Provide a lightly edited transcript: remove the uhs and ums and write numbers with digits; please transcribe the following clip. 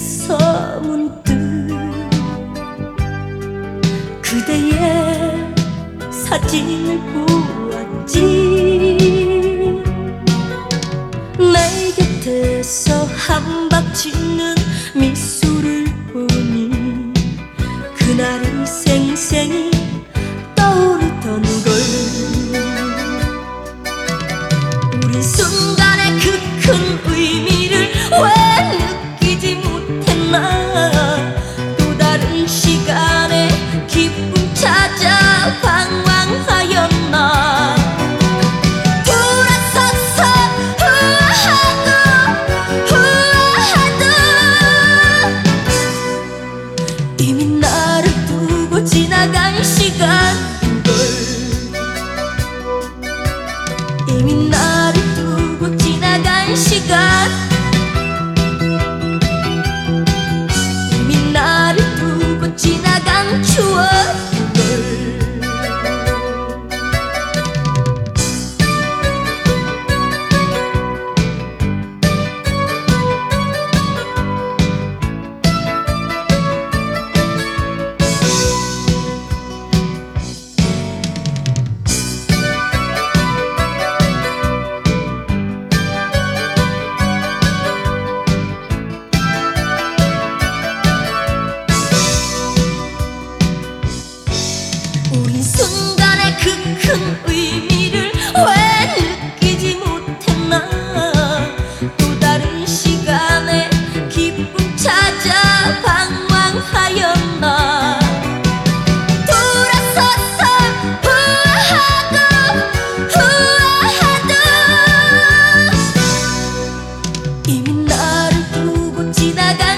곁에서 문득 그대의 사진을 보았지. 내 곁에서 한박치는 미소를 보니 그날이 생생히 떠오르던 걸. 우린 순간의 그 큰 의미를 왜 느끼지 못했나. 또 다른 시간에 기쁨 찾아 방황하였나. 돌아서서 후회하도 이미 나를 두고 지나간 시간인걸. 이미 나를 두고 지나간 시간. 이미 나를 두고 지나간 추억인걸. 우린 순간의 그 큰 의미를 왜 느끼지 못했나. 또 다른 시간에 기쁨 찾아 방황하였나. 돌아서서 후회하도 이미 나를 두고 지나간